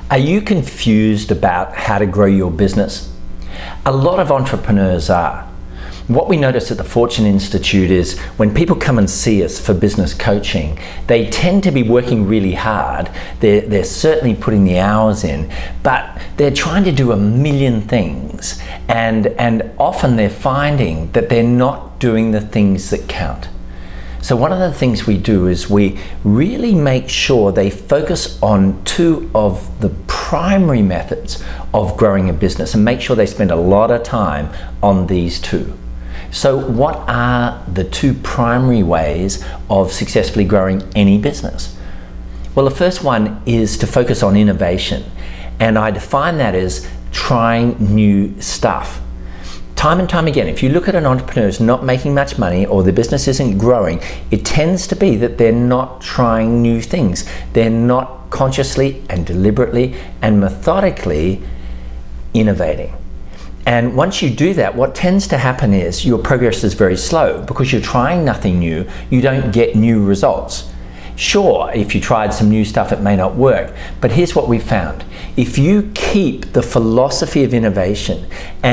Are you confused about how to grow your business? A lot of entrepreneurs are. What we notice at the Fortune Institute is when people come and see us for business coaching, they tend to be working really hard. They're certainly putting the hours in, but they're trying to do a million things, and often they're finding that they're not doing the things that count. So one of the things we do is we really make sure they focus on two of the primary methods of growing a business and make sure they spend a lot of time on these two. So what are the two primary ways of successfully growing any business? Well, the first one is to focus on innovation, and I define that as trying new stuff. Time and time again, if you look at an entrepreneur who's not making much money or the business isn't growing, it tends to be that they're not trying new things. They're not consciously and deliberately and methodically innovating. And once you do that, what tends to happen is your progress is very slow because you're trying nothing new. You don't get new results. Sure, if you tried some new stuff, it may not work. But here's what we found. If you keep the philosophy of innovation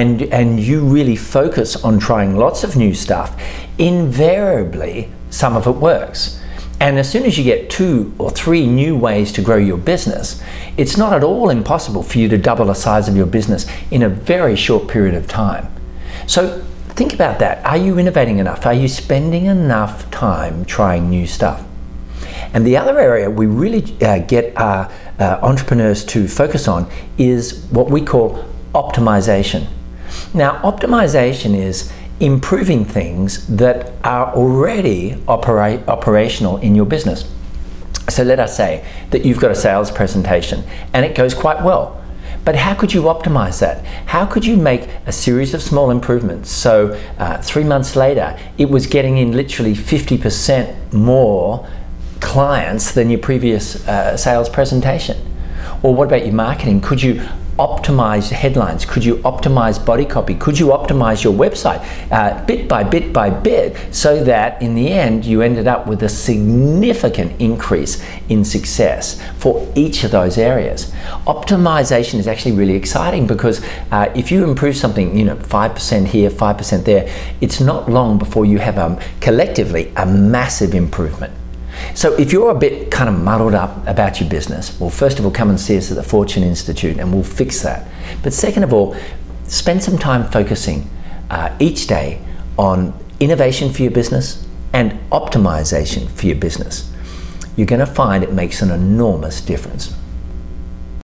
and you really focus on trying lots of new stuff, invariably some of it works. And as soon as you get 2 or 3 new ways to grow your business, it's not at all impossible for you to double the size of your business in a very short period of time. So think about that. Are you innovating enough? Are you spending enough time trying new stuff? And the other area we really get our entrepreneurs to focus on is what we call optimization. Now, optimization is improving things that are already operational in your business. So let us say that you've got a sales presentation and it goes quite well. But how could you optimize that? How could you make a series of small improvements so 3 months later it was getting in literally 50% more clients than your previous sales presentation? Or what about your marketing? Could you optimize headlines? Could you optimize body copy? Could you optimize your website bit by bit by bit so that in the end you ended up with a significant increase in success for each of those areas? Optimization is actually really exciting because if you improve something, 5% here, 5% there, it's not long before you have collectively a massive improvement. So if you're a bit kind of muddled up about your business, well, first of all, come and see us at the Fortune Institute and we'll fix that. But second of all, spend some time focusing each day on innovation for your business and optimization for your business. You're going to find it makes an enormous difference.